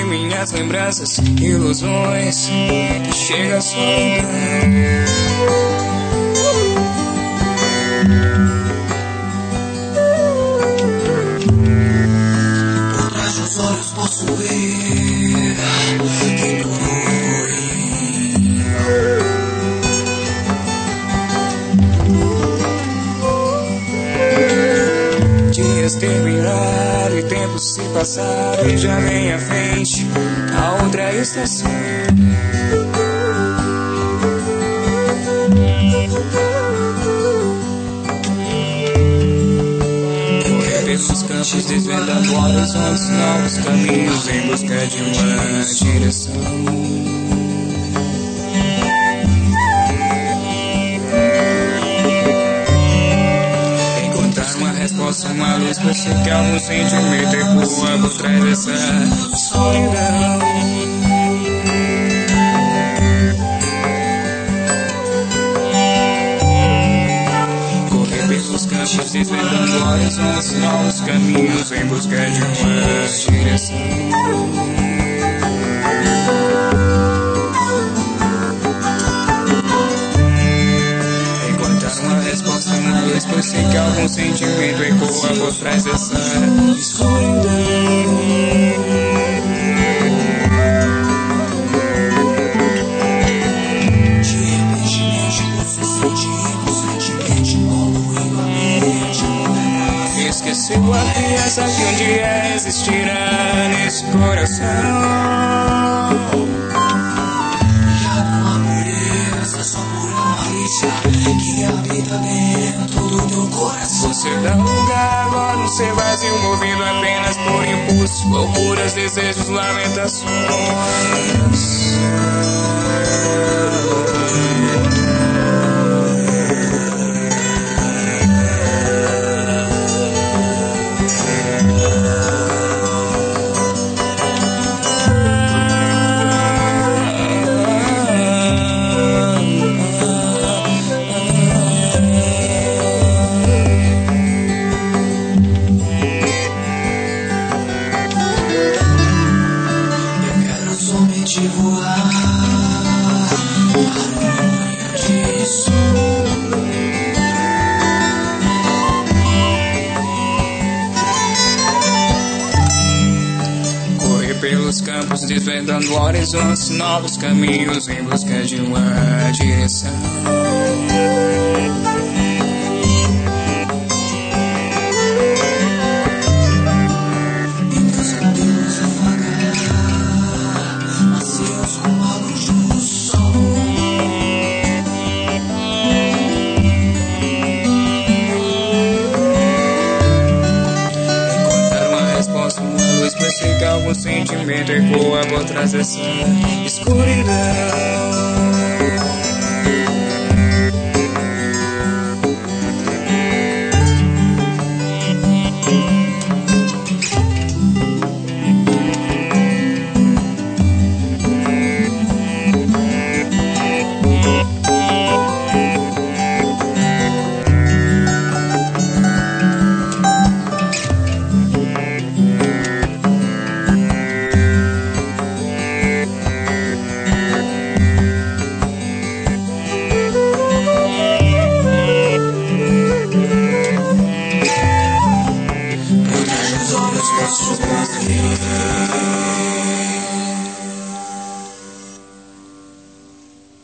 minhas lembranças, ilusões, que chega a solidão. Os olhos posso ver que tudo é ruim. Dias terminaram e tempos se passaram e já vem à frente a outra estação. Pelos campos desvendando horizontes, novos caminhos em busca de uma direção. Encontrar uma resposta, uma luz pra ser que algum sentimento ecoa por trás dessa solidão. Desvendando horizontes, novos caminhos em busca de uma direção. Encontrar uma resposta, uma luz, pois sei que algum sentimento ecoa por trás dessa escuridão. Esqueceu a criança que um dia existirá nesse coração. Já não há pureza, só pura malícia que habita dentro do teu coração. Você dá lugar agora num ser vazio, movido apenas por impulso, loucuras, desejos, lamentações. De voar harmonia de som. Correr pelos campos, desvendando horizontes, novos caminhos em busca de uma direção. Sei que algum sentimento ecoa por trás dessa escuridão. Posso ver